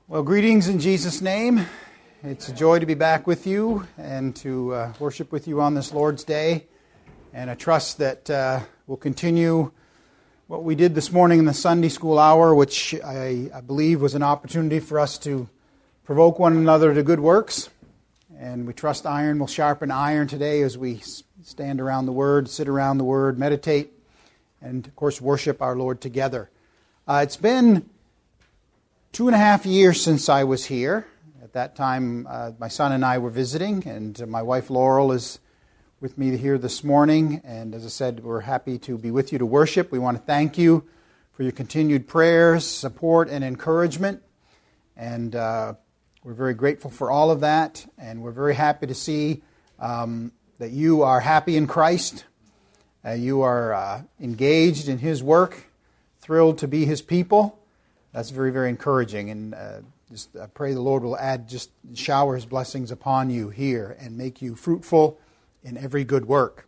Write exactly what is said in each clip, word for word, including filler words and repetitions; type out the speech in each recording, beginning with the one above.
Well, greetings in Jesus' name. It's a joy to be back with you and to uh, worship with you on this Lord's Day. And I trust that uh, we'll continue what we did this morning in the Sunday school hour, which I, I believe was an opportunity for us to provoke one another to good works. And we trust iron will sharpen iron today as we stand around the Word, sit around the Word, meditate, and, of course, worship our Lord together. Uh, it's been two and a half years since I was here. At that time, uh, my son and I were visiting, and uh, my wife Laurel is with me here this morning. And as I said, we're happy to be with you to worship. We want to thank you for your continued prayers, support, and encouragement. And uh, we're very grateful for all of that. And we're very happy to see um, that you are happy in Christ. Uh, you are uh, engaged in His work, thrilled to be His people. That's very, very encouraging, and uh, just I pray the Lord will add, just shower His blessings upon you here and make you fruitful in every good work.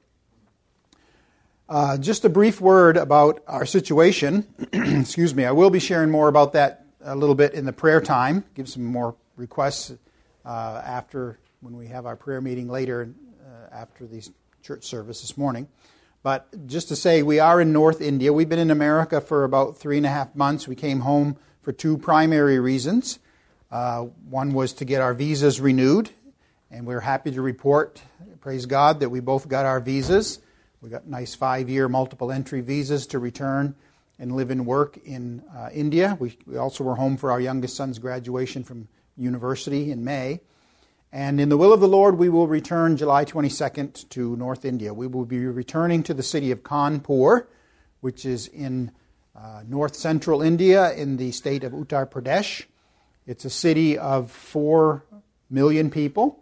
Uh, just a brief word about our situation. Excuse me. I will be sharing more about that a little bit in the prayer time. Give some more requests uh, after when we have our prayer meeting later uh, after the church service this morning. But just to say, we are in North India. We've been in America for about three and a half months. We came home for two primary reasons. Uh, one was to get our visas renewed, and we're happy to report, praise God, that we both got our visas. We got nice five-year multiple entry visas to return and live and work in uh, India. We, we also were home for our youngest son's graduation from university in May. And in the will of the Lord, we will return July twenty-second to North India. We will be returning to the city of Kanpur, which is in uh, north-central India in the state of Uttar Pradesh. It's a city of four million people.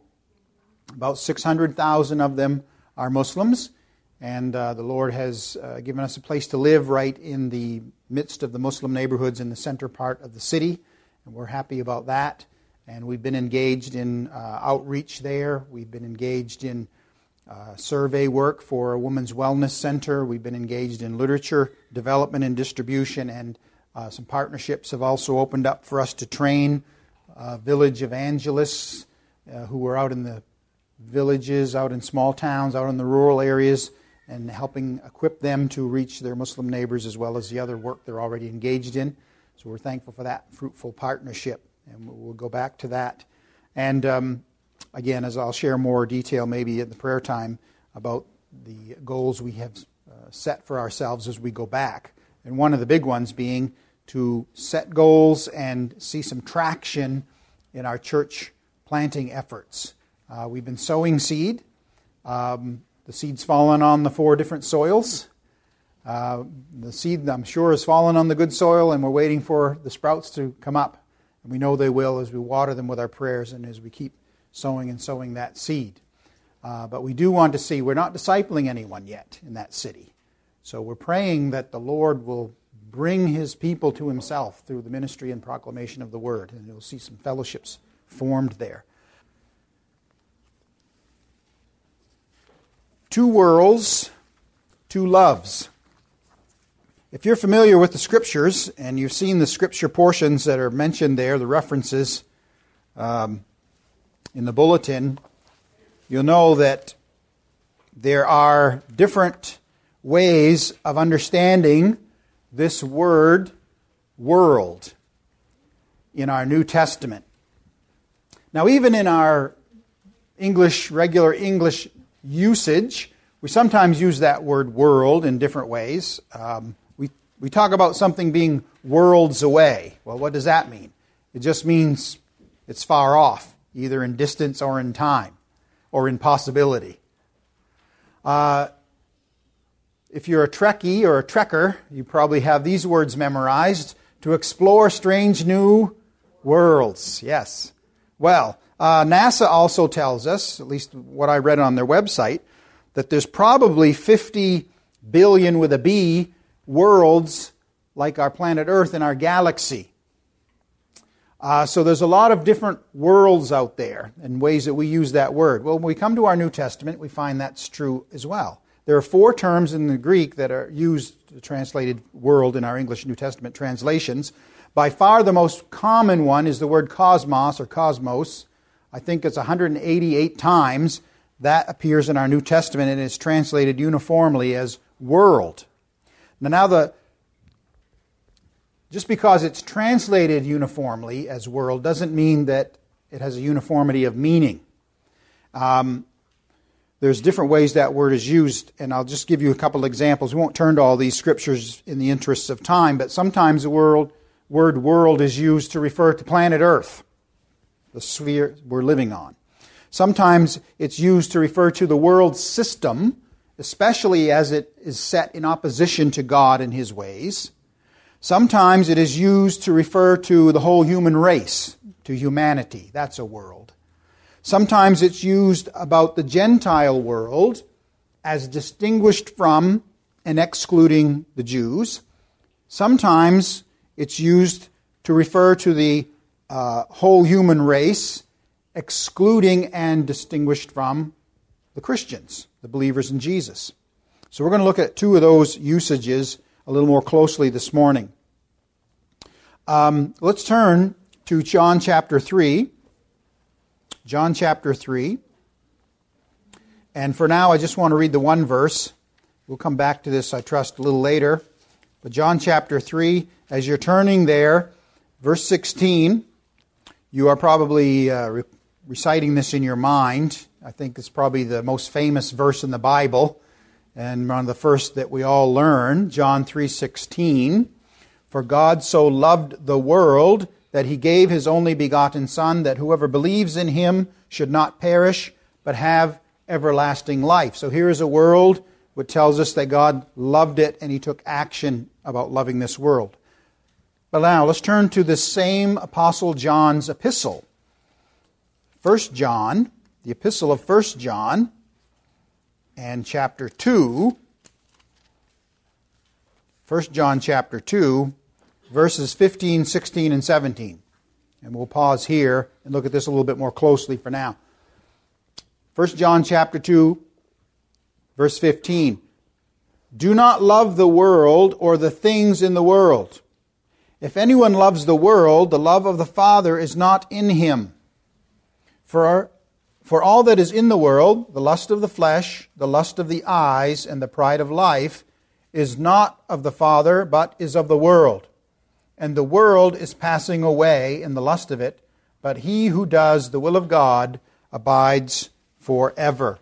About six hundred thousand of them are Muslims. And uh, the Lord has uh, given us a place to live right in the midst of the Muslim neighborhoods in the center part of the city. And we're happy about that. And we've been engaged in uh, outreach there. We've been engaged in uh, survey work for a women's wellness center. We've been engaged in literature development and distribution. And uh, some partnerships have also opened up for us to train uh, village evangelists uh, who are out in the villages, out in small towns, out in the rural areas, and helping equip them to reach their Muslim neighbors as well as the other work they're already engaged in. So we're thankful for that fruitful partnership. And we'll go back to that. And um, again, as I'll share more detail maybe at the prayer time about the goals we have uh, set for ourselves as we go back. And one of the big ones being to set goals and see some traction in our church planting efforts. Uh, we've been sowing seed. Um, the seed's fallen on the four different soils. Uh, the seed, I'm sure, has fallen on the good soil, and we're waiting for the sprouts to come up. And we know they will as we water them with our prayers and as we keep sowing and sowing that seed. Uh, but we do want to see, we're not discipling anyone yet in that city. So we're praying that the Lord will bring His people to Himself through the ministry and proclamation of the Word. And you'll see some fellowships formed there. Two worlds, two loves. If you're familiar with the Scriptures, and you've seen the Scripture portions that are mentioned there, the references um, in the bulletin, you'll know that there are different ways of understanding this word, world, in our New Testament. Now, even in our English, regular English usage, we sometimes use that word world in different ways. Um, We talk about something being worlds away. Well, what does that mean? It just means it's far off, either in distance or in time, or in possibility. Uh, if you're a Trekkie or a Trekker, you probably have these words memorized: to explore strange new worlds. Yes. Well, uh, NASA also tells us, at least what I read on their website, that there's probably fifty billion with a B worlds like our planet Earth in our galaxy. Uh, so there's a lot of different worlds out there and ways that we use that word. Well, when we come to our New Testament, we find that's true as well. There are four terms in the Greek that are used, translated world in our English New Testament translations. By far the most common one is the word cosmos or cosmos. I think it's one hundred eighty-eight times that appears in our New Testament and is translated uniformly as world. Now, now the just because it's translated uniformly as world doesn't mean that it has a uniformity of meaning. Um, there's different ways that word is used, and I'll just give you a couple examples. We won't turn to all these scriptures in the interests of time, but sometimes the world, word world is used to refer to planet Earth, the sphere we're living on. Sometimes it's used to refer to the world system, especially as it is set in opposition to God and His ways. Sometimes it is used to refer to the whole human race, to humanity. That's a world. Sometimes it's used about the Gentile world as distinguished from and excluding the Jews. Sometimes it's used to refer to the uh, whole human race, excluding and distinguished from the Christians, the believers in Jesus. So we're going to look at two of those usages a little more closely this morning. Um, let's turn to John chapter three. John chapter three. And for now, I just want to read the one verse. We'll come back to this, I trust, a little later. But John chapter three, as you're turning there, verse sixteen, you are probably uh, re- reciting this in your mind. I think it's probably the most famous verse in the Bible, and one of the first that we all learn, John three sixteen. For God so loved the world that He gave His only begotten Son, that whoever believes in Him should not perish, but have everlasting life. So here is a world which tells us that God loved it and He took action about loving this world. But now let's turn to the same Apostle John's epistle. First John, the epistle of First John, and chapter two. First John chapter two, verses fifteen, sixteen, and seventeen. And we'll pause here and look at this a little bit more closely for now. First John chapter two, verse fifteen. Do not love the world or the things in the world. If anyone loves the world, the love of the Father is not in him. For, for all that is in the world, the lust of the flesh, the lust of the eyes, and the pride of life, is not of the Father, but is of the world. And the world is passing away in the lust of it, but he who does the will of God abides forever.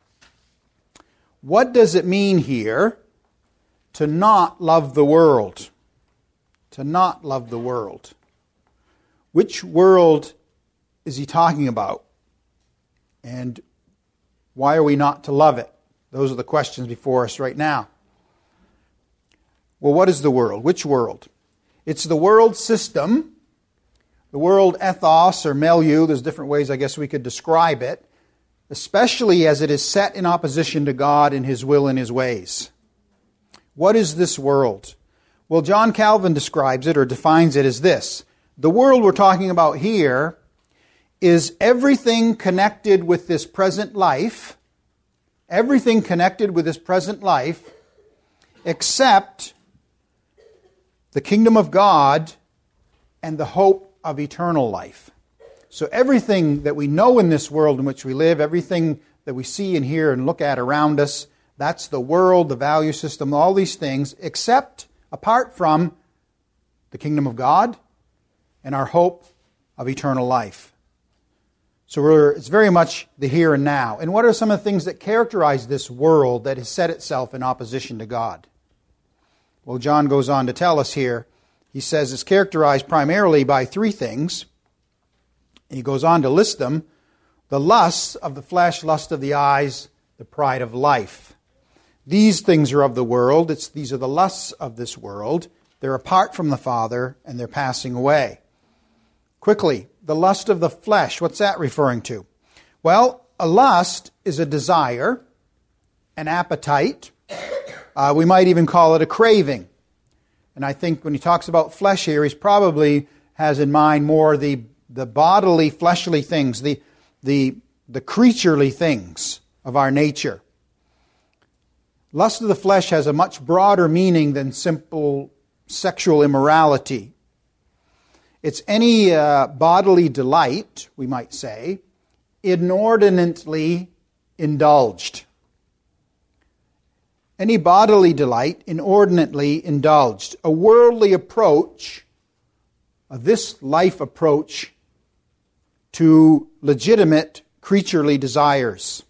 What does it mean here to not love the world? To not love the world. Which world is he talking about? And why are we not to love it? Those are the questions before us right now. Well, what is the world? Which world? It's the world system, the world ethos or milieu. There's different ways I guess we could describe it, especially as it is set in opposition to God and His will and His ways. What is this world? Well, John Calvin describes it or defines it as this. The world we're talking about here is everything connected with this present life, everything connected with this present life, except the kingdom of God and the hope of eternal life. So everything that we know in this world in which we live, everything that we see and hear and look at around us, that's the world, the value system, all these things, except apart from the kingdom of God and our hope of eternal life. So we're, it's very much the here and now. And what are some of the things that characterize this world that has set itself in opposition to God? Well, John goes on to tell us here. He says it's characterized primarily by three things. And he goes on to list them. The lusts of the flesh, lust of the eyes, the pride of life. These things are of the world. It's, these are the lusts of this world. They're apart from the Father, and they're passing away. Quickly, the lust of the flesh. What's that referring to? Well, a lust is a desire, an appetite. Uh, we might even call it a craving. And I think when he talks about flesh here, he probably has in mind more the, the bodily, fleshly things, the, the, the creaturely things of our nature. Lust of the flesh has a much broader meaning than simple sexual immorality. It's any uh, bodily delight, we might say, inordinately indulged. Any bodily delight inordinately indulged. A worldly approach, a this life approach to legitimate creaturely desires.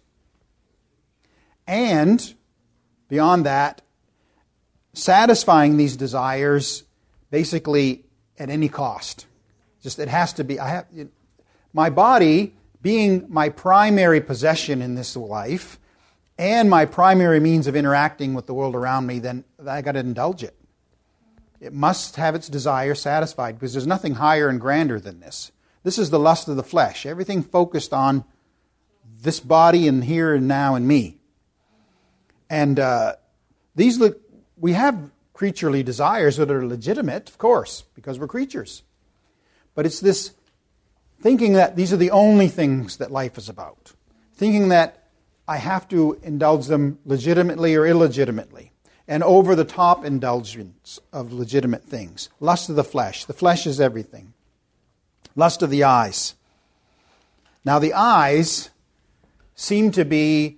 And, beyond that, satisfying these desires basically at any cost. Just it has to be. I have my body being my primary possession in this life and my primary means of interacting with the world around me, then I got to indulge it. It must have its desire satisfied because there's nothing higher and grander than this. This is the lust of the flesh. Everything focused on this body and here and now and me. And uh, these le- we have creaturely desires that are legitimate, of course, because we're creatures. But it's this thinking that these are the only things that life is about. Thinking that I have to indulge them legitimately or illegitimately. And over-the-top indulgence of legitimate things. Lust of the flesh. The flesh is everything. Lust of the eyes. Now the eyes seem to be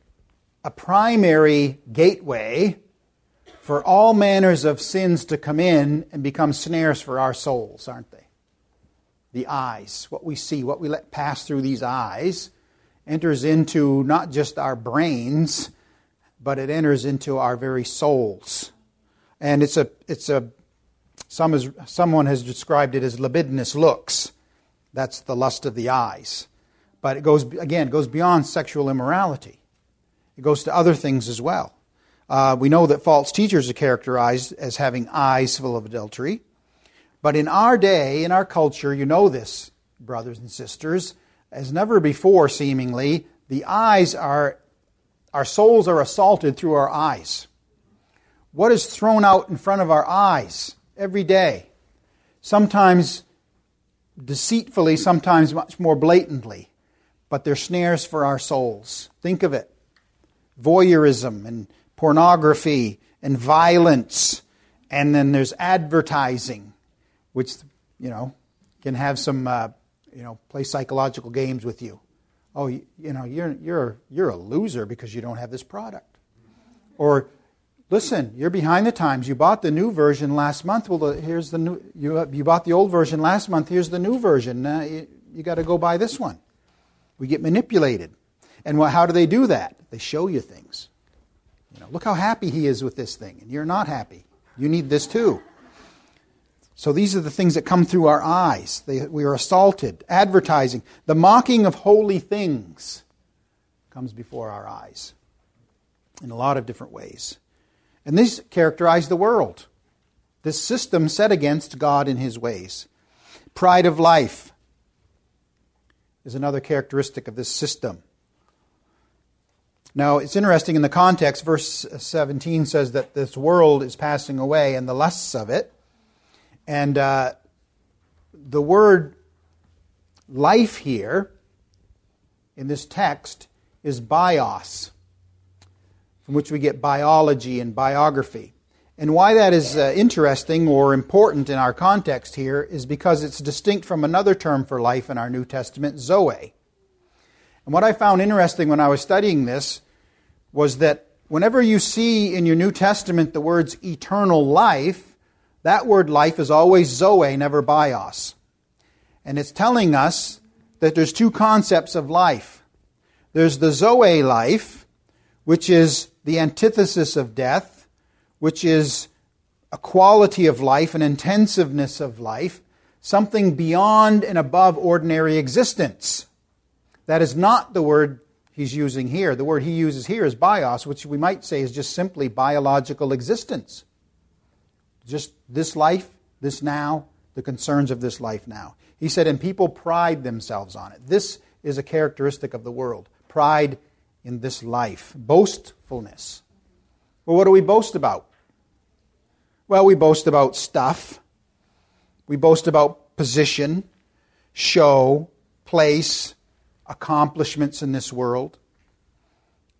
a primary gateway for all manners of sins to come in and become snares for our souls, aren't they? The eyes, what we see, what we let pass through these eyes, enters into not just our brains, but it enters into our very souls. And it's a it's a some is someone has described it as libidinous looks. That's the lust of the eyes. But it goes again, it goes beyond sexual immorality. It goes to other things as well. Uh, we know that false teachers are characterized as having eyes full of adultery. But in our day, in our culture, you know this, brothers and sisters, as never before seemingly, the eyes are, our souls are assaulted through our eyes. What is thrown out in front of our eyes every day? Sometimes deceitfully, sometimes much more blatantly. But they're snares for our souls. Think of it. Voyeurism and pornography and violence. And then there's advertising, which, you know, can have some, uh, you know, play psychological games with you. Oh, you, you know, you're you're you're a loser because you don't have this product. Or, listen, you're behind the times. You bought the new version last month. Well, the, here's the new. You you bought the old version last month. Here's the new version. Uh, you you got to go buy this one. We get manipulated. And what, how do they do that? They show you things. You know, look how happy he is with this thing, and you're not happy. You need this too. So these are the things that come through our eyes. They, we are assaulted. Advertising. The mocking of holy things comes before our eyes in a lot of different ways. And these characterize the world. This system set against God and His ways. Pride of life is another characteristic of this system. Now, it's interesting in the context, verse seventeen says that this world is passing away and the lusts of it. And uh, the word life here in this text is bios, from which we get biology and biography. And why that is uh, interesting or important in our context here is because it's distinct from another term for life in our New Testament, zoe. And what I found interesting when I was studying this was that whenever you see in your New Testament the words eternal life, that word life is always zoe, never bios. And it's telling us that there's two concepts of life. There's the zoe life, which is the antithesis of death, which is a quality of life, an intensiveness of life, something beyond and above ordinary existence. That is not the word he's using here. The word he uses here is bios, which we might say is just simply biological existence. Just this life, this now, the concerns of this life now. He said, and people pride themselves on it. This is a characteristic of the world. Pride in this life. Boastfulness. Well, what do we boast about? Well, we boast about stuff. We boast about position, show, place, accomplishments in this world.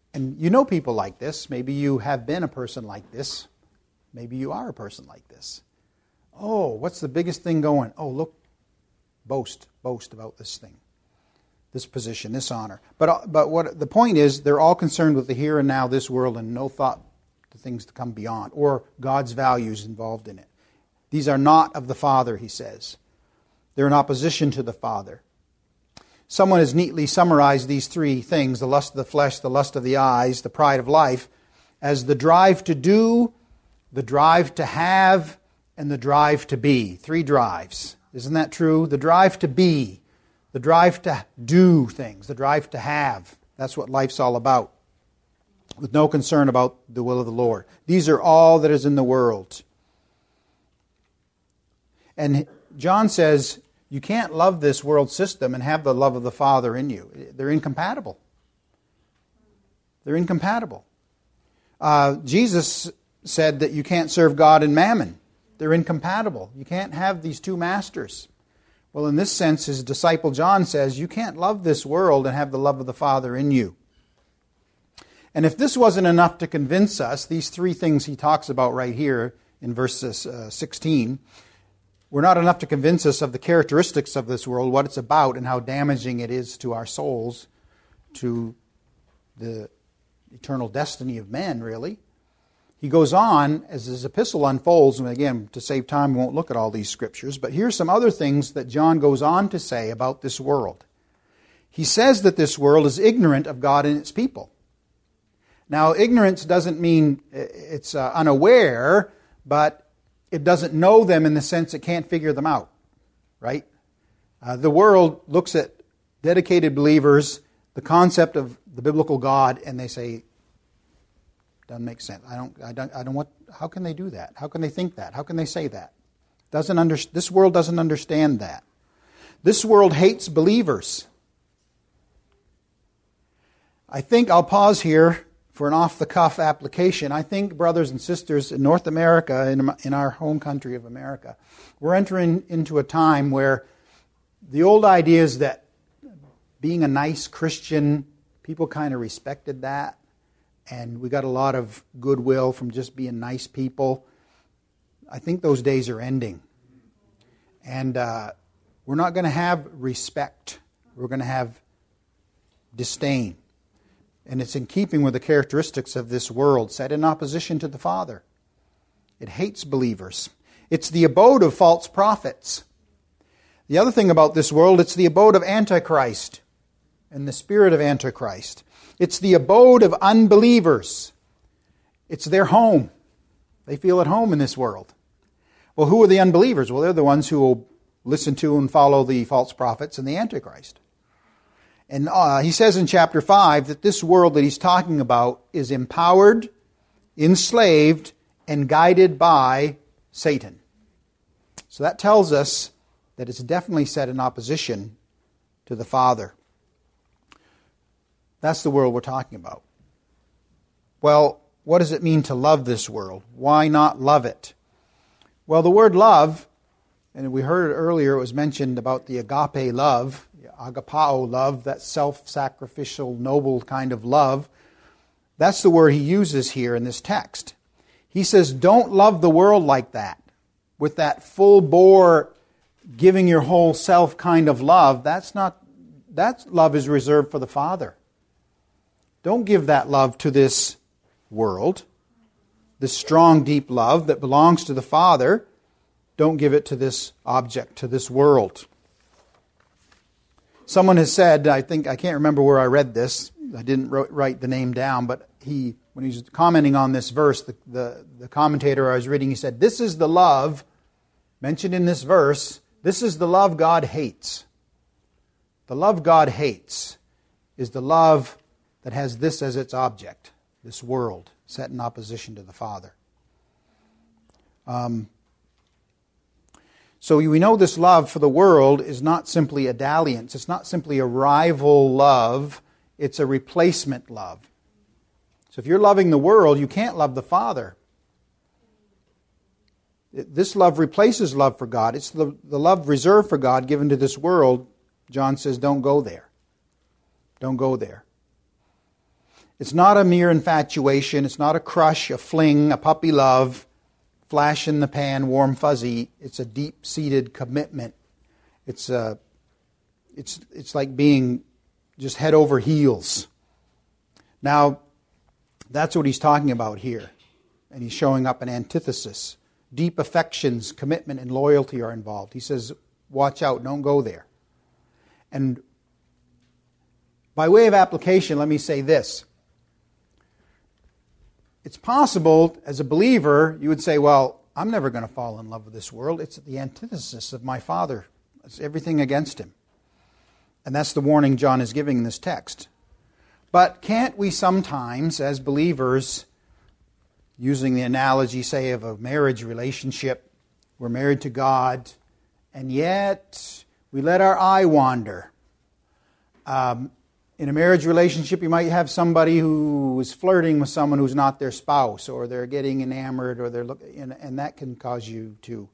And you know people like this. Maybe you have been a person like this. Maybe you are a person like this. Oh, what's the biggest thing going? Oh, look, boast, boast about this thing, this position, this honor. But but what the point is, they're all concerned with the here and now, this world, and no thought to things to come beyond, or God's values involved in it. These are not of the Father, he says. They're in opposition to the Father. Someone has neatly summarized these three things, the lust of the flesh, the lust of the eyes, the pride of life, as the drive to do, the drive to have, and the drive to be. Three drives. Isn't that true? The drive to be, the drive to do things, the drive to have. That's what life's all about, with no concern about the will of the Lord. These are all that is in the world. And John says, you can't love this world system and have the love of the Father in you. They're incompatible. They're incompatible. Uh, Jesus said that you can't serve God and mammon. They're incompatible. You can't have these two masters. Well, in this sense, his disciple John says, you can't love this world and have the love of the Father in you. And if this wasn't enough to convince us, these three things he talks about right here in verse uh, sixteen, were not enough to convince us of the characteristics of this world, what it's about, and how damaging it is to our souls, to the eternal destiny of men, really. He goes on, as his epistle unfolds, and again, to save time, we won't look at all these scriptures, but here's some other things that John goes on to say about this world. He says that this world is ignorant of God and its people. Now, ignorance doesn't mean it's uh, unaware, but it doesn't know them in the sense it can't figure them out, right? Uh, the world looks at dedicated believers, the concept of the biblical God, and they say, doesn't make sense. I don't, I don't, I don't want, how can they do that? How can they think that? How can they say that? Doesn't under, this world doesn't understand that. This world hates believers. I think I'll pause here for an off-the-cuff application. I think, brothers and sisters, in North America, in, in our home country of America, we're entering into a time where the old ideas that being a nice Christian, people kind of respected that, and we got a lot of goodwill from just being nice people. I think those days are ending. And uh, we're not going to have respect. We're going to have disdain. And it's in keeping with the characteristics of this world, set in opposition to the Father. It hates believers. It's the abode of false prophets. The other thing about this world, it's the abode of Antichrist and the spirit of Antichrist. It's the abode of unbelievers. It's their home. They feel at home in this world. Well, who are the unbelievers? Well, they're the ones who will listen to and follow the false prophets and the Antichrist. And uh, he says in chapter five that this world that he's talking about is empowered, enslaved, and guided by Satan. So that tells us that it's definitely set in opposition to the Father. That's the world we're talking about. Well, what does it mean to love this world? Why not love it? Well, the word love, and we heard it earlier, it was mentioned about the agape love, agapao love, that self-sacrificial, noble kind of love. That's the word he uses here in this text. He says, don't love the world like that, with that full-bore, giving your whole self kind of love. That's not, that love is reserved for the Father. Don't give that love to this world, this strong, deep love that belongs to the Father. Don't give it to this object, to this world. Someone has said, I think, I can't remember where I read this, I didn't write the name down, but he, when he was commenting on this verse, the, the, the commentator I was reading, he said, this is the love mentioned in this verse, this is the love God hates. The love God hates is the love that has this as its object, this world, set in opposition to the Father. Um, So we know this love for the world is not simply a dalliance. It's not simply a rival love. It's a replacement love. So if you're loving the world, you can't love the Father. This love replaces love for God. It's the, the love reserved for God given to this world. John says, don't go there. Don't go there. It's not a mere infatuation. It's not a crush, a fling, a puppy love, flash in the pan, warm fuzzy. It's a deep-seated commitment. It's a, it's it's like being just head over heels. Now, that's what he's talking about here. And he's showing up an antithesis. Deep affections, commitment, and loyalty are involved. He says, watch out, don't go there. And by way of application, let me say this. It's possible, as a believer, you would say, well, I'm never going to fall in love with this world. It's the antithesis of my Father. It's everything against him. And that's the warning John is giving in this text. But can't we sometimes, as believers, using the analogy, say, of a marriage relationship, we're married to God, and yet we let our eye wander. Um, in a marriage relationship, you might have somebody who is flirting with someone who's not their spouse, or they're getting enamored, or they're looking, and, and that can cause you to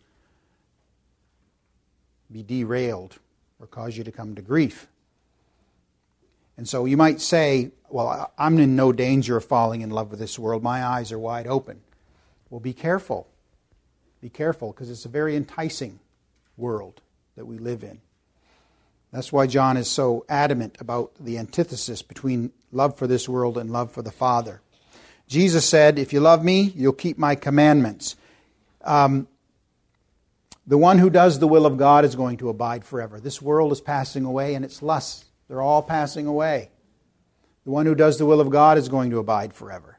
be derailed or cause you to come to grief. And so you might say, well, I'm in no danger of falling in love with this world. My eyes are wide open. Well, be careful. Be careful, because it's a very enticing world that we live in. That's why John is so adamant about the antithesis between love for this world and love for the Father. Jesus said, if you love me, you'll keep my commandments. Um, the one who does the will of God is going to abide forever. This world is passing away, and its lusts, they're all passing away. The one who does the will of God is going to abide forever.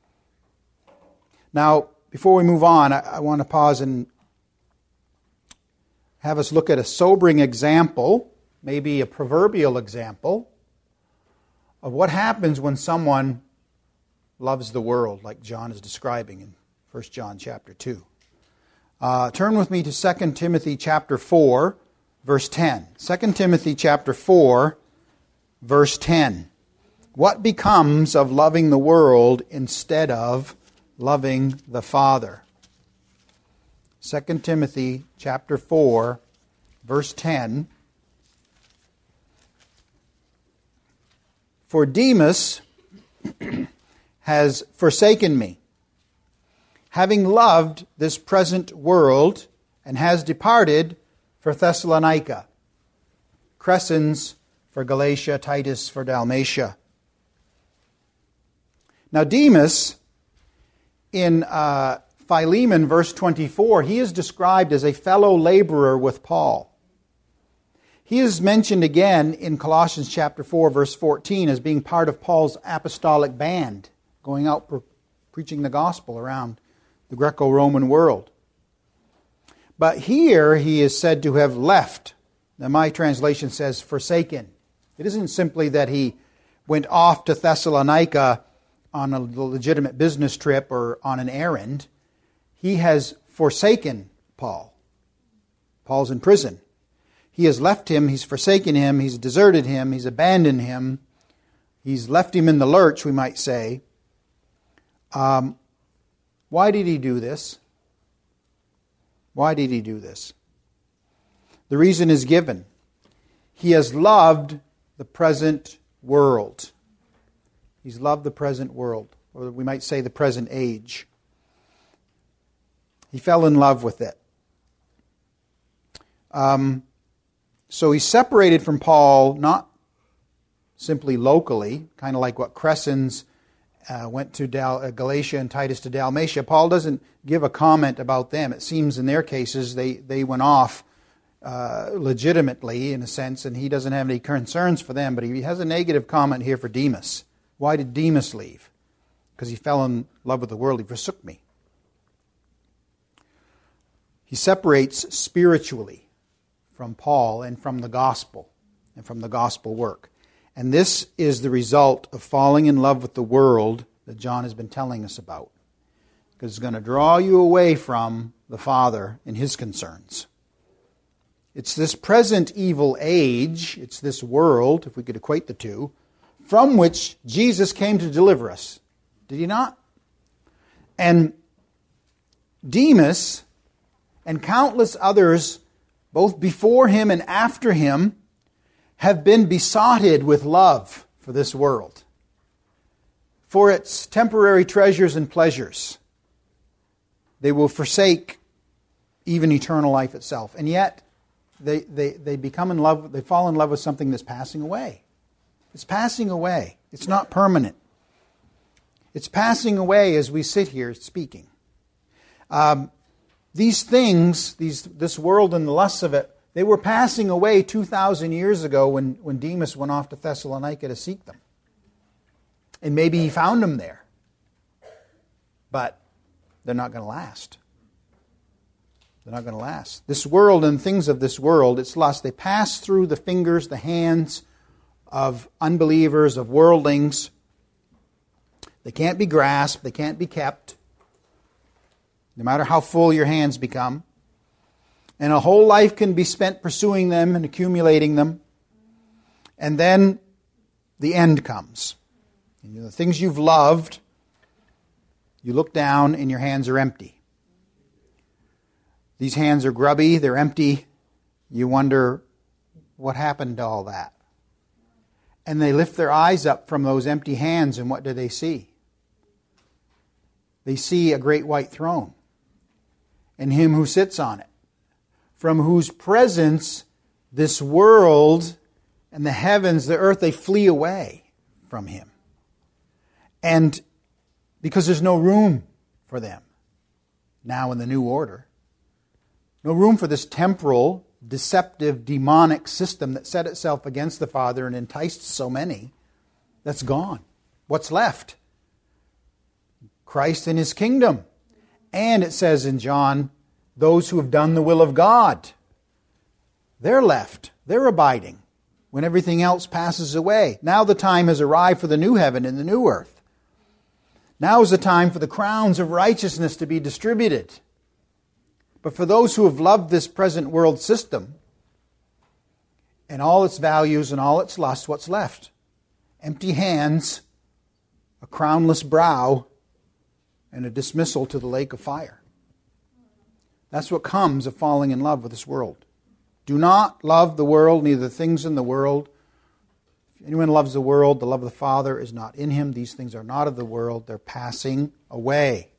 Now, before we move on, I, I want to pause and have us look at a sobering example, maybe a proverbial example, of what happens when someone loves the world, like John is describing in First John chapter two. Uh, turn with me to Second Timothy chapter four, verse ten. Second Timothy chapter four, verse ten. What becomes of loving the world instead of loving the Father? Second Timothy chapter four, verse ten. For Demas has forsaken me, having loved this present world, and has departed for Thessalonica. Crescens for Galatia, Titus for Dalmatia. Now Demas, in uh, Philemon verse twenty-four, he is described as a fellow laborer with Paul. He is mentioned again in Colossians chapter four, verse fourteen, as being part of Paul's apostolic band, going out pre- preaching the gospel around the Greco-Roman world. But here he is said to have left. Now my translation says forsaken. It isn't simply that he went off to Thessalonica on a legitimate business trip or on an errand. He has forsaken Paul. Paul's in prison. He has left him, he's forsaken him, he's deserted him, he's abandoned him, he's left him in the lurch, we might say. Um, why did he do this? Why did he do this? The reason is given. He has loved the present world. He's loved the present world, or we might say the present age. He fell in love with it. Um, so he's separated from Paul, not simply locally, kind of like what Crescens uh, went to Dal- uh, Galatia and Titus to Dalmatia. Paul doesn't give a comment about them. It seems in their cases they, they went off uh, legitimately, in a sense, and he doesn't have any concerns for them, but he has a negative comment here for Demas. Why did Demas leave? Because he fell in love with the world. He forsook me. He separates spiritually from Paul and from the gospel and from the gospel work. And this is the result of falling in love with the world that John has been telling us about. Because it's going to draw you away from the Father and His concerns. It's this present evil age, it's this world, if we could equate the two, from which Jesus came to deliver us. Did He not? And Demas and countless others, both before him and after him, have been besotted with love for this world. for its temporary treasures and pleasures. They will forsake even eternal life itself. And yet, they, they, they become in love, they fall in love with something that's passing away. It's passing away. It's not permanent. It's passing away as we sit here speaking. Um, these things, these this world and the lusts of it, they were passing away two thousand years ago when, when Demas went off to Thessalonica to seek them. And maybe he found them there. But they're not going to last. They're not going to last. This world and things of this world, its lust, they pass through the fingers, the hands of unbelievers, of worldlings. They can't be grasped. They can't be kept. No matter how full your hands become. And a whole life can be spent pursuing them and accumulating them. And then the end comes. And the things you've loved, you look down and your hands are empty. These hands are grubby, they're empty. You wonder, what happened to all that? And they lift their eyes up from those empty hands, and what do they see? They see a great white throne, and Him who sits on it, from whose presence this world and the heavens, the earth, they flee away from Him. And because there's no room for them now in the new order. No room for this temporal, deceptive, demonic system that set itself against the Father and enticed so many. That's gone. What's left? Christ and His kingdom. And it says in John, those who have done the will of God. They're left. They're abiding when everything else passes away. Now the time has arrived for the new heaven and the new earth. Now is the time for the crowns of righteousness to be distributed. But for those who have loved this present world system and all its values and all its lusts, what's left? Empty hands, a crownless brow, and a dismissal to the lake of fire. That's what comes of falling in love with this world. Do not love the world, neither the things in the world. If anyone loves the world, the love of the Father is not in him. These things are not of the world. They're passing away.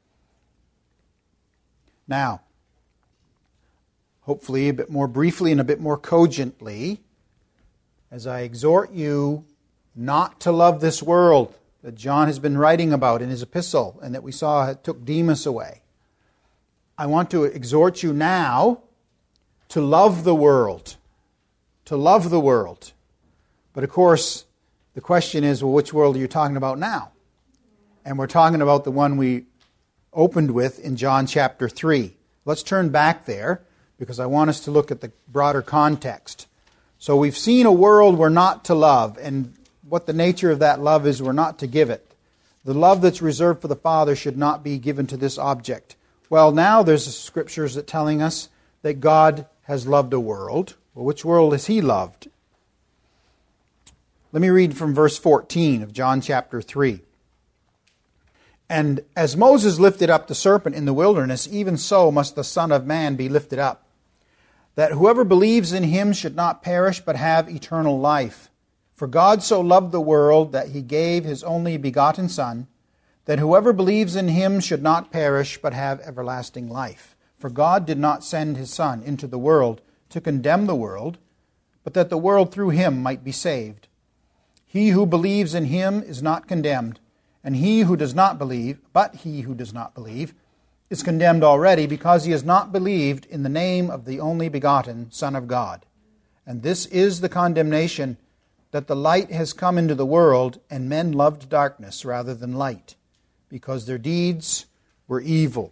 Now, hopefully a bit more briefly and a bit more cogently, as I exhort you not to love this world that John has been writing about in his epistle and that we saw took Demas away. I want to exhort you now to love the world. To love the world. But of course, the question is, well, which world are you talking about now? And we're talking about the one we opened with in John chapter three. Let's turn back there because I want us to look at the broader context. So we've seen a world we're not to love, and what the nature of that love is, we're not to give it. The love that's reserved for the Father should not be given to this object. Well, now there's scriptures that telling us that God has loved a world. Well, which world has He loved? Let me read from verse fourteen of John chapter three. And as Moses lifted up the serpent in the wilderness, even so must the Son of Man be lifted up, that whoever believes in Him should not perish but have eternal life. For God so loved the world that He gave His only begotten Son, that whoever believes in Him should not perish but have everlasting life. For God did not send His Son into the world to condemn the world, but that the world through Him might be saved. He who believes in Him is not condemned, and he who does not believe, but he who does not believe, is condemned already, because he has not believed in the name of the only begotten Son of God. And this is the condemnation, that the light has come into the world, and men loved darkness rather than light, because their deeds were evil.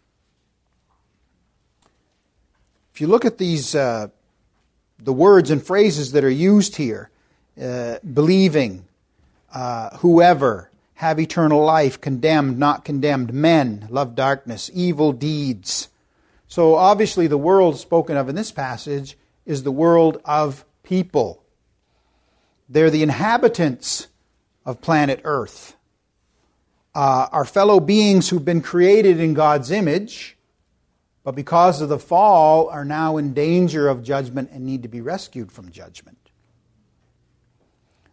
If you look at these, uh, the words and phrases that are used here, uh, believing, uh, whoever, have eternal life, condemned, not condemned, men, love darkness, evil deeds. So obviously the world spoken of in this passage is the world of people. They're the inhabitants of planet Earth. Uh, our fellow beings who've been created in God's image, but because of the fall are now in danger of judgment and need to be rescued from judgment.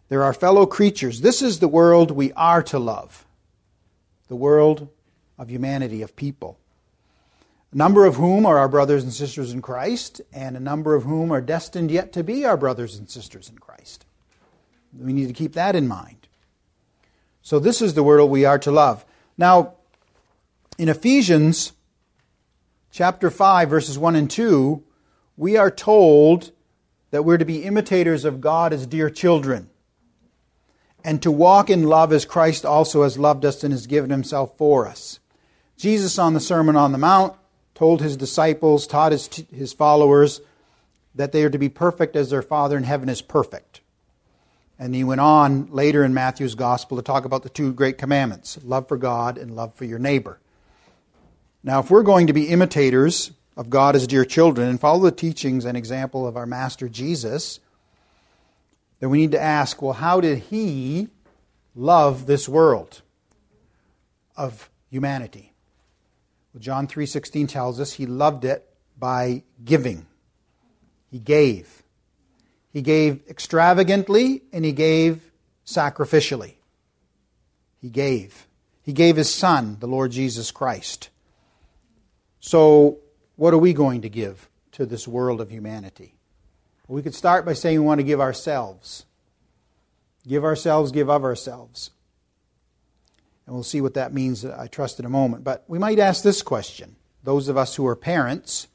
They're our fellow creatures. This is the world we are to love. The world of humanity, of people. A number of whom are our brothers and sisters in Christ, and a number of whom are destined yet to be our brothers and sisters in Christ. We need to keep that in mind. So this is the world we are to love. Now, in Ephesians chapter five, verses one and two, we are told that we're to be imitators of God as dear children, and to walk in love as Christ also has loved us and has given himself for us. Jesus on the Sermon on the Mount told his disciples, taught his, his followers, that they are to be perfect as their Father in heaven is perfect. And he went on later in Matthew's Gospel to talk about the two great commandments, love for God and love for your neighbor. Now, if we're going to be imitators of God as dear children and follow the teachings and example of our Master Jesus, then we need to ask, well, how did he love this world of humanity? Well, John three sixteen tells us he loved it by giving. He gave. He gave extravagantly and he gave sacrificially. He gave. He gave his Son, the Lord Jesus Christ. So, what are we going to give to this world of humanity? Well, we could start by saying we want to give ourselves. Give ourselves, give of ourselves. And we'll see what that means, I trust, in a moment. But we might ask this question, those of us who are parents,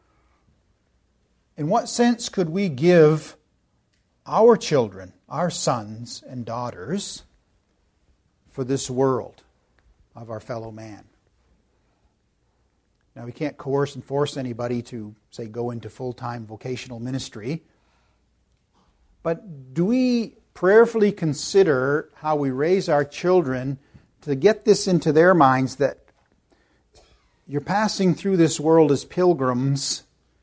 in what sense could we give our children, our sons and daughters, for this world of our fellow man? Now, we can't coerce and force anybody to, say, go into full-time vocational ministry. But do we prayerfully consider how we raise our children to get this into their minds that you're passing through this world as pilgrims?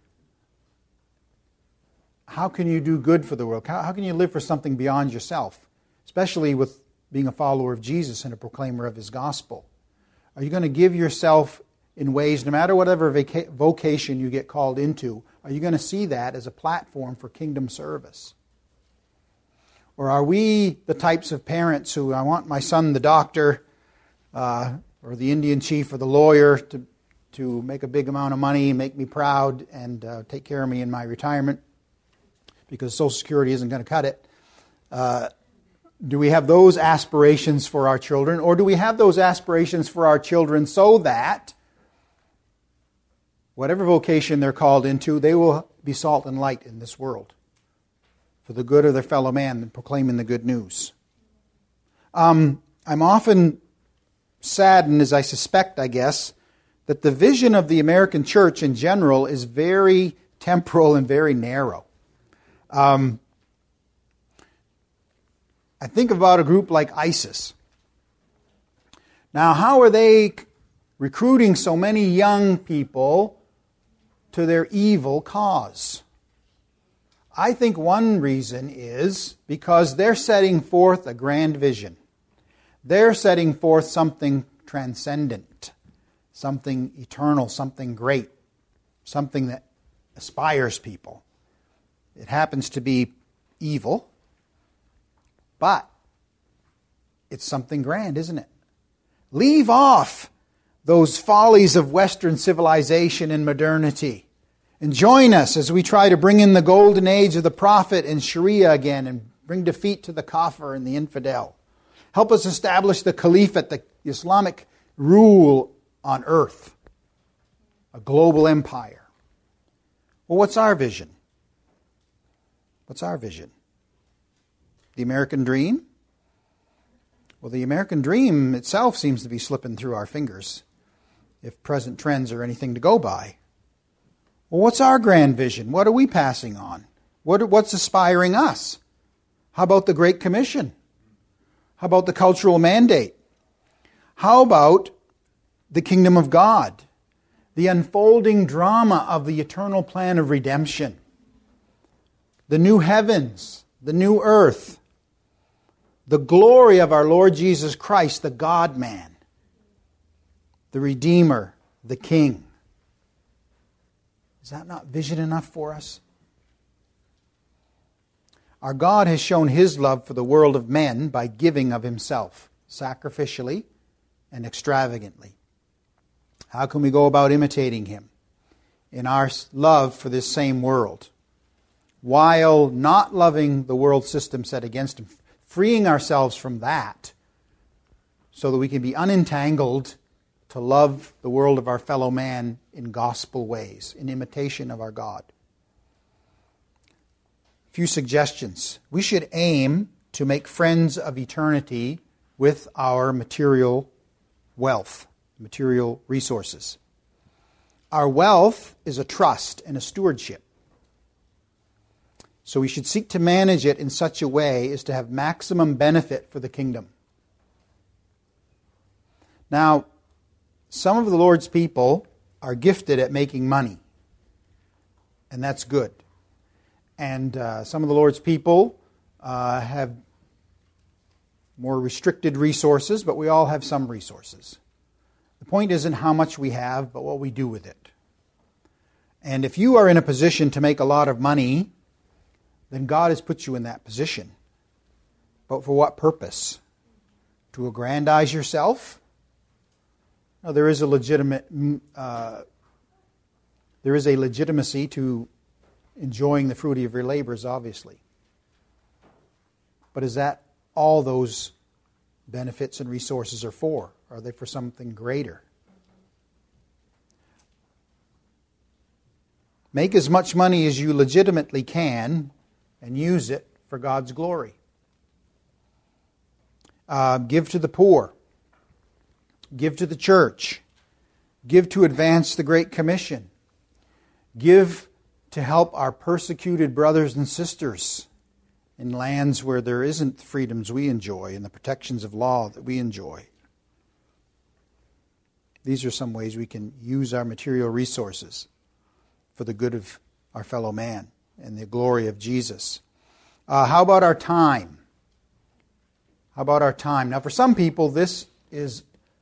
How can you do good for the world? How, how can you live for something beyond yourself? Especially with being a follower of Jesus and a proclaimer of his gospel. Are you going to give yourself in ways, no matter whatever vaca- vocation you get called into, are you going to see that as a platform for kingdom service? Or are we the types of parents who, I want my son the doctor, uh, or the Indian chief, or the lawyer to, to make a big amount of money, make me proud, and uh, take care of me in my retirement, because Social Security isn't going to cut it. Uh, do we have those aspirations for our children? Or do we have those aspirations for our children so that whatever vocation they're called into, they will be salt and light in this world for the good of their fellow man and proclaiming the good news? Um, I'm often saddened, as I suspect, I guess, that the vision of the American church in general is very temporal and very narrow. Um, I think about a group like ISIS. Now, how are they recruiting so many young people to their evil cause? I think one reason is because they're setting forth a grand vision. They're setting forth something transcendent, something eternal, something great, something that aspires people. It happens to be evil, but it's something grand, isn't it? Leave off those follies of Western civilization and modernity, and join us as we try to bring in the golden age of the prophet and Sharia again, and bring defeat to the kafir and the infidel. Help us establish the caliphate, the Islamic rule on earth, a global empire. Well, what's our vision? What's our vision? The American dream? Well, the American dream itself seems to be slipping through our fingers, if present trends are anything to go by. Well, what's our grand vision? What are we passing on? What, what's aspiring us? How about the Great Commission? How about the cultural mandate? How about the kingdom of God? The unfolding drama of the eternal plan of redemption? The new heavens, the new earth, the glory of our Lord Jesus Christ, the God-man, the Redeemer, the King. Is that not vision enough for us? Our God has shown His love for the world of men by giving of Himself, sacrificially and extravagantly. How can we go about imitating Him in our love for this same world, while not loving the world system set against Him, freeing ourselves from that so that we can be unentangled to love the world of our fellow man in gospel ways, in imitation of our God? A few suggestions. We should aim to make friends of eternity with our material wealth, material resources. Our wealth is a trust and a stewardship. So we should seek to manage it in such a way as to have maximum benefit for the kingdom. Now, some of the Lord's people are gifted at making money, and that's good. And uh, some of the Lord's people uh, have more restricted resources, but we all have some resources. The point isn't how much we have, but what we do with it. And if you are in a position to make a lot of money, then God has put you in that position. But for what purpose? To aggrandize yourself? No, there is a legitimate, uh, there is a legitimacy to enjoying the fruit of your labors, obviously. But is that all those benefits and resources are for? Are they for something greater? Make as much money as you legitimately can and use it for God's glory. Uh, give to the poor. Give to the church. Give to advance the Great Commission. Give to help our persecuted brothers and sisters in lands where there isn't the freedoms we enjoy and the protections of law that we enjoy. These are some ways we can use our material resources for the good of our fellow man and the glory of Jesus. Uh, how about our time? How about our time? Now, for some people, this is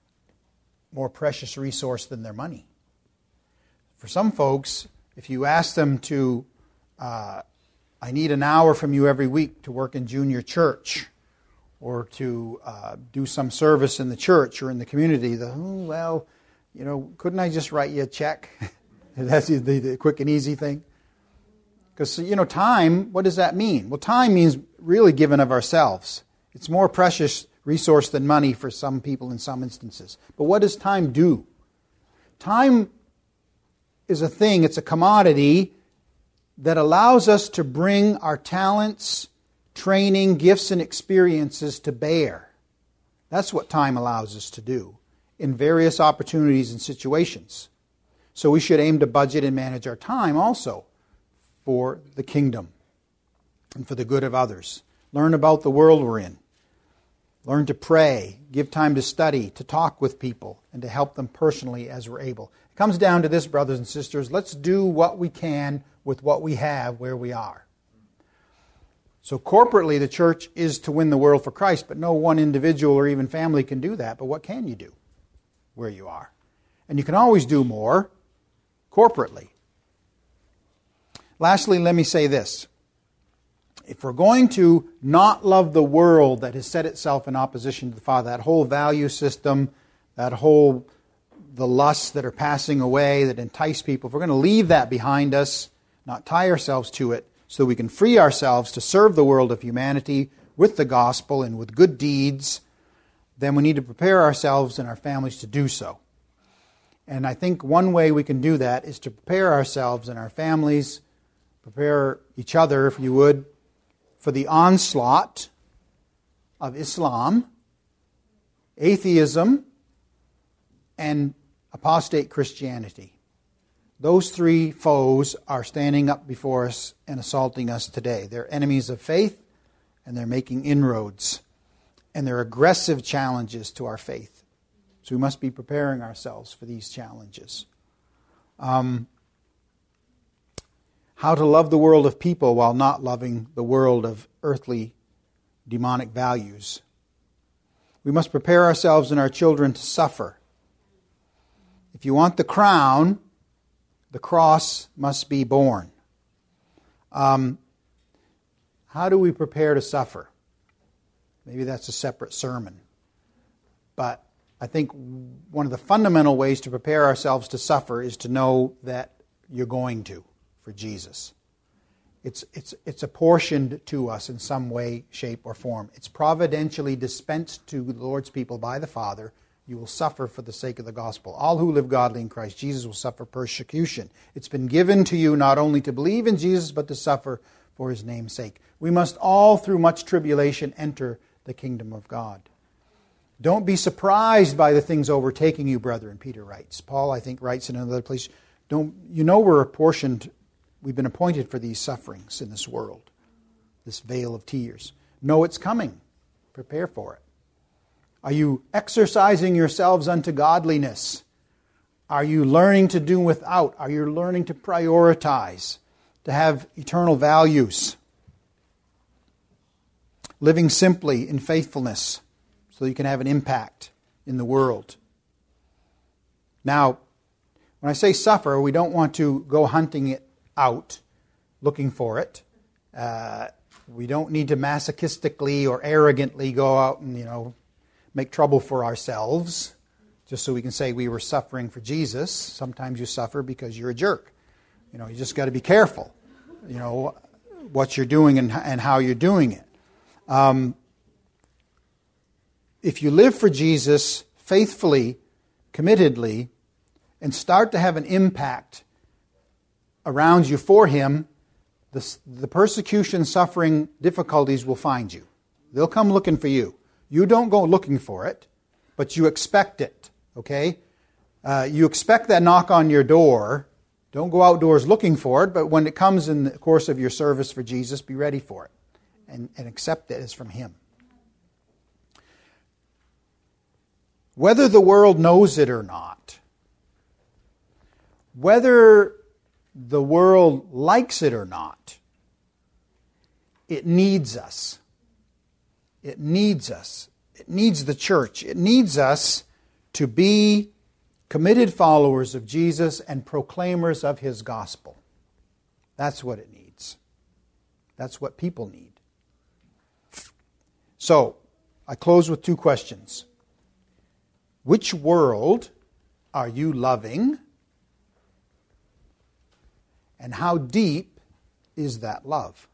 a more precious resource than their money. For some folks, if you ask them to, uh, I need an hour from you every week to work in junior church or to uh, do some service in the church or in the community, the, oh, well, you know, couldn't I just write you a check? That's the, the quick and easy thing. Because, you know, time, what does that mean? Well, time means really giving of ourselves. It's more precious resource than money for some people in some instances. But what does time do? Time is a thing, it's a commodity that allows us to bring our talents, training, gifts, and experiences to bear. That's what time allows us to do in various opportunities and situations. So we should aim to budget and manage our time also for the kingdom and for the good of others. Learn about the world we're in. Learn to pray, give time to study, to talk with people, and to help them personally as we're able. It comes down to this, brothers and sisters. Let's do what we can with what we have where we are. So corporately, the church is to win the world for Christ, but no one individual or even family can do that. But what can you do where you are? And you can always do more corporately. Lastly, let me say this. If we're going to not love the world that has set itself in opposition to the Father, that whole value system, that whole, the lusts that are passing away, that entice people, if we're going to leave that behind us, not tie ourselves to it, so we can free ourselves to serve the world of humanity with the gospel and with good deeds, then we need to prepare ourselves and our families to do so. And I think one way we can do that is to prepare ourselves and our families, prepare each other, if you would, for the onslaught of Islam, atheism, and apostate Christianity. Those three foes are standing up before us and assaulting us today. They're enemies of faith, and they're making inroads. And they're aggressive challenges to our faith. So we must be preparing ourselves for these challenges. Um, how to love the world of people while not loving the world of earthly demonic values. We must prepare ourselves and our children to suffer. If you want the crown, the cross must be borne. Um, How do we prepare to suffer? Maybe that's a separate sermon. But I think one of the fundamental ways to prepare ourselves to suffer is to know that you're going to for Jesus. It's, it's, it's apportioned to us in some way, shape, or form. It's providentially dispensed to the Lord's people by the Father. You will suffer for the sake of the gospel. All who live godly in Christ Jesus will suffer persecution. It's been given to you not only to believe in Jesus, but to suffer for his name's sake. We must all, through much tribulation, enter the kingdom of God. Don't be surprised by the things overtaking you, brethren, Peter writes. Paul, I think, writes in another place, Don't you know we're apportioned, we've been appointed for these sufferings in this world, this vale of tears. Know it's coming. Prepare for it. Are you exercising yourselves unto godliness? Are you learning to do without? Are you learning to prioritize, to have eternal values? Living simply in faithfulness so you can have an impact in the world. Now, when I say suffer, we don't want to go hunting it out, looking for it. Uh, we don't need to masochistically or arrogantly go out and, you know, make trouble for ourselves just so we can say we were suffering for Jesus. Sometimes you suffer because you're a jerk. You know, you just got to be careful, you know, what you're doing and, and how you're doing it. Um, if you live for Jesus faithfully, committedly, and start to have an impact around you for him, the, the persecution, suffering, difficulties will find you. They'll come looking for you. You don't go looking for it, but you expect it, okay? Uh, you expect that knock on your door. Don't go outdoors looking for it, but when it comes in the course of your service for Jesus, be ready for it and, and accept it as from him. Whether the world knows it or not, whether the world likes it or not, it needs us. It needs us. It needs the church. It needs us to be committed followers of Jesus and proclaimers of his gospel. That's what it needs. That's what people need. So, I close with two questions. Which world are you loving? And how deep is that love?